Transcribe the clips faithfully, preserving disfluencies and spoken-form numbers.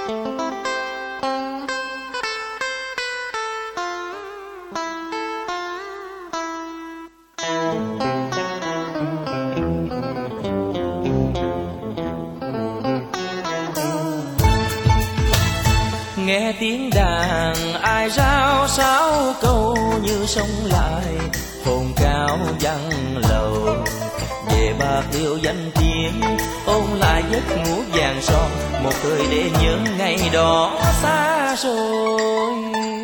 Nghe tiếng đàn ai rao sáo câu như sông lại, hồn cao vang lầu về Bạc Liêu danh tiếng, ôn lại giấc ngủ vàng son, một thời để nhớ ngày đó xa rồi.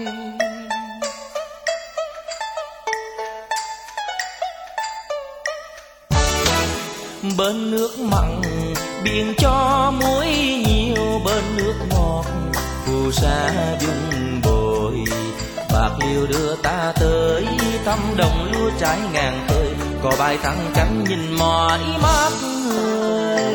Bên nước mặn biển cho muối nhiều, bên nước ngọt phù sa dung bồi. Bạc Liêu đưa ta tới thăm đồng lúa trái ngàn khơi, có bài thăng cánh nhìn mỏi mắt người.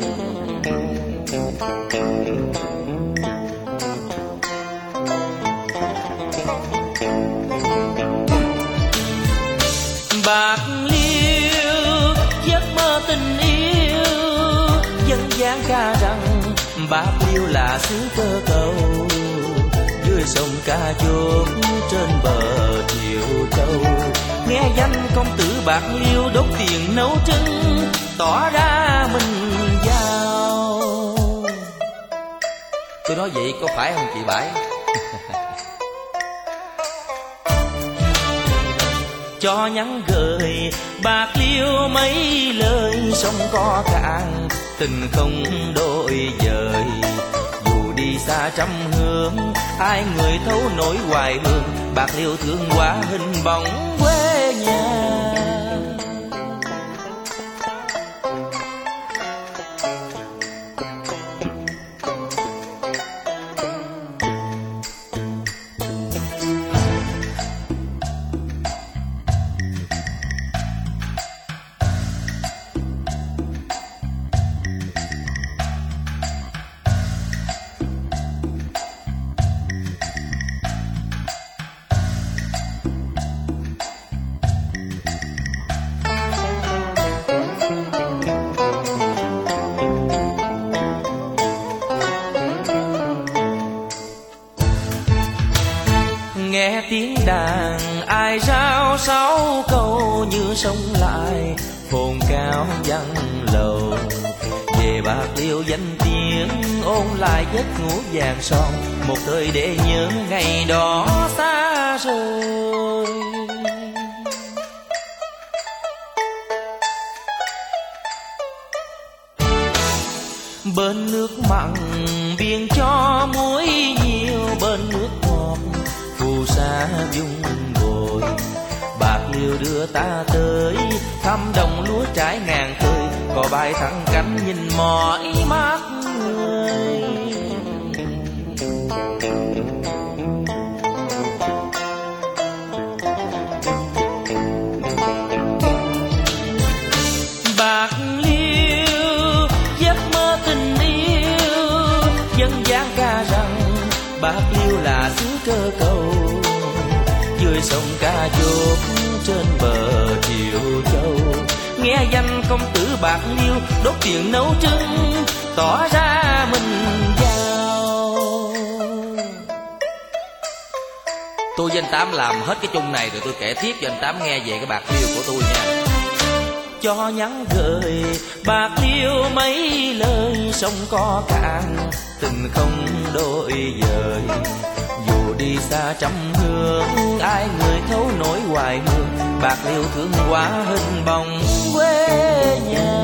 Bạc Liêu giấc mơ tình yêu, dân gian ca rằng Bạc Liêu là xứ cơ cầu, dưới sông Ca Chốt trên bờ Thiệu Châu. Nghe danh công tử Bạc Liêu đốt tiền nấu trứng, tỏ ra mình giàu. Tôi nói vậy có phải không chị Bãi? Cho nhắn gửi Bạc Liêu mấy lời sông có cạn, tình không đôi dời. Dù đi xa trăm hướng, ai người thấu nỗi hoài hương, Bạc Liêu thương quá hình bóng quê nhà. Nghe tiếng đàn ai rao sáu câu như sông lại, hồn cao vang lầu về Bạc Liêu danh tiếng, ôn lại giấc ngủ vàng son, một thời để nhớ ngày đó xa rồi. Bên nước mặn biển cho muối nhiều, bên nước ngọt phù sa dung bồi. Bạc Liêu đưa ta tới thăm đồng lúa trái ngàn khơi, có bài thăng cánh nhìn mỏi mắt người. Bạc Liêu giấc mơ tình yêu, dân gian ca rằng Bạc Liêu là xứ cơ cầu, dưới sông Ca Chốt trên bờ Thiệu Châu. Nghe danh công tử Bạc Liêu đốt tiền nấu trứng, tỏ ra mình giàu. Tôi với anh Tám làm hết cái chung này rồi tôi kể tiếp cho anh Tám nghe về cái Bạc Liêu của tôi nha. Cho nhắn gửi Bạc Liêu mấy lời sông có cạn, tình không đôi dời. Dù đi xa trăm hướng, ai người thấu nỗi hoài hương, Bạc Liêu thương quá hình bóng quê nhà.